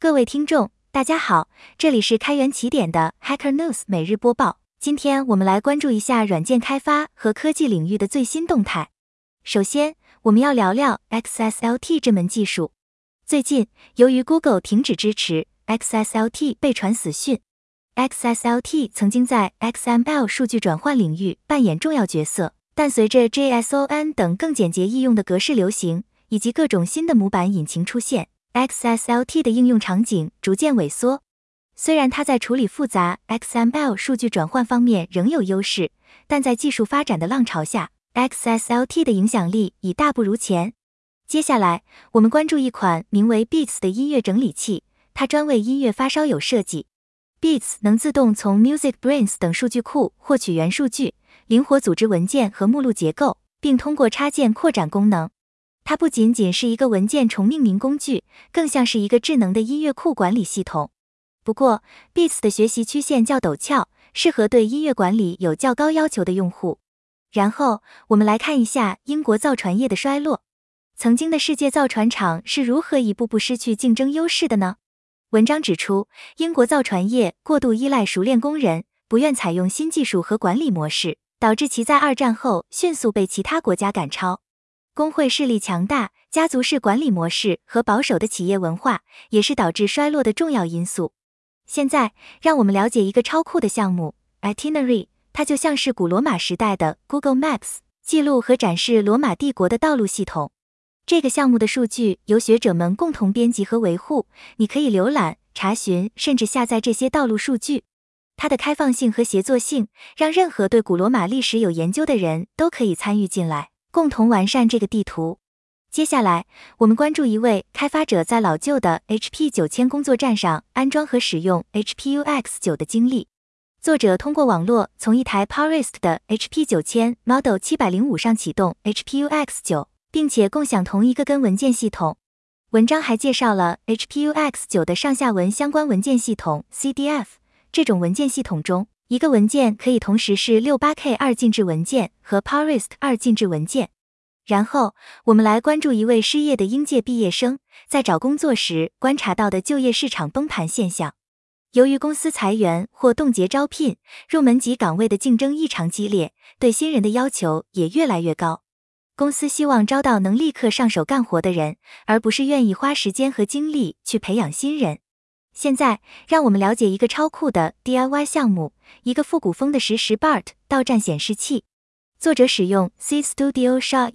各位听众，大家好，这里是开源起点的 Hacker News 每日播报。今天我们来关注一下软件开发和科技领域的最新动态。首先，我们要聊聊 XSLT 这门技术。最近，由于 Google 停止支持 XSLT， 被传死讯。XSLT 曾经在 XML 数据转换领域扮演重要角色，但随着 JSON 等更简洁易用的格式流行，以及各种新的模板引擎出现， XSLT 的应用场景逐渐萎缩。虽然它在处理复杂 XML 数据转换方面仍有优势，但在技术发展的浪潮下， XSLT 的影响力已大不如前。接下来，我们关注一款名为 Beats 的音乐整理器，它专为音乐发烧友设计。Beats 能自动从 MusicBrainz 等数据库获取元数据，灵活组织文件和目录结构，并通过插件扩展功能。它不仅仅是一个文件重命名工具，更像是一个智能的音乐库管理系统。不过 ，Beats 的学习曲线较陡峭，适合对音乐管理有较高要求的用户。然后，我们来看一下英国造船业的衰落。曾经的世界造船厂是如何一步步失去竞争优势的呢？文章指出，英国造船业过度依赖熟练工人，不愿采用新技术和管理模式，导致其在二战后迅速被其他国家赶超。工会势力强大、家族式管理模式和保守的企业文化，也是导致衰落的重要因素。现在，让我们了解一个超酷的项目 Itinerary， 它就像是古罗马时代的 Google Maps， 记录和展示罗马帝国的道路系统。这个项目的数据由学者们共同编辑和维护，你可以浏览、查询，甚至下载这些道路数据。它的开放性和协作性，让任何对古罗马历史有研究的人都可以参与进来，共同完善这个地图。接下来，我们关注一位开发者在老旧的 HP 9000工作站上安装和使用 HPU X9 的经历。作者通过网络从一台 Powerist 的 HP 9000 Model 705上启动 HPU X9， 并且共享同一个根文件系统。文章还介绍了 HPU X9 的上下文相关文件系统 CDF。这种文件系统中，一个文件可以同时是 68K 二进制文件和 Powerist 二进制文件。然后，我们来关注一位失业的应届毕业生在找工作时观察到的就业市场崩盘现象。由于公司裁员或冻结招聘，入门级岗位的竞争异常激烈，对新人的要求也越来越高。公司希望招到能立刻上手干活的人，而不是愿意花时间和精力去培养新人。现在，让我们了解一个超酷的 DIY 项目，一个复古风的实时 BART 到站显示器。作者使用 C Studio Shaw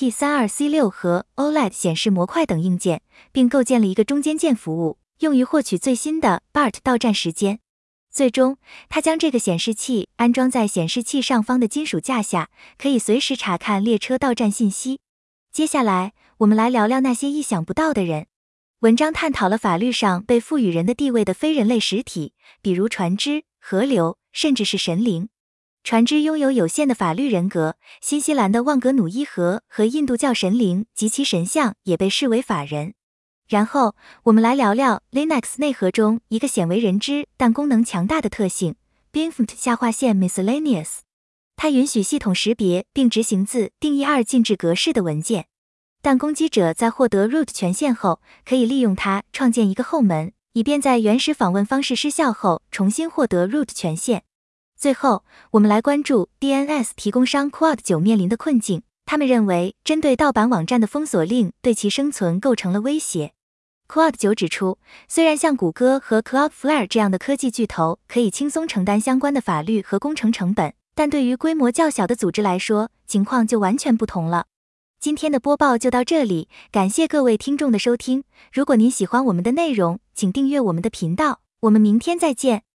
ESP32C6 和 OLED 显示模块等硬件，并构建了一个中间件服务，用于获取最新的 BART 到站时间。最终，他将这个显示器安装在显示器上方的金属架下，可以随时查看列车到站信息。接下来，我们来聊聊那些意想不到的人。文章探讨了法律上被赋予人的地位的非人类实体，比如船只、河流，甚至是神灵。船只拥有有限的法律人格，新西兰的旺格努伊河和印度教神灵及其神像也被视为法人。然后，我们来聊聊 Linux 内核中一个鲜为人知但功能强大的特性 Binfmt 下划线 Miscellaneous。它允许系统识别并执行自定义二进制格式的文件，但攻击者在获得 root 权限后，可以利用它创建一个后门，以便在原始访问方式失效后重新获得 root 权限。最后，我们来关注 DNS 提供商 Quad9 面临的困境。他们认为，针对盗版网站的封锁令对其生存构成了威胁。Quad9 指出，虽然像谷歌和 Cloudflare 这样的科技巨头可以轻松承担相关的法律和工程成本，但对于规模较小的组织来说，情况就完全不同了。今天的播报就到这里，感谢各位听众的收听。如果您喜欢我们的内容，请订阅我们的频道。我们明天再见。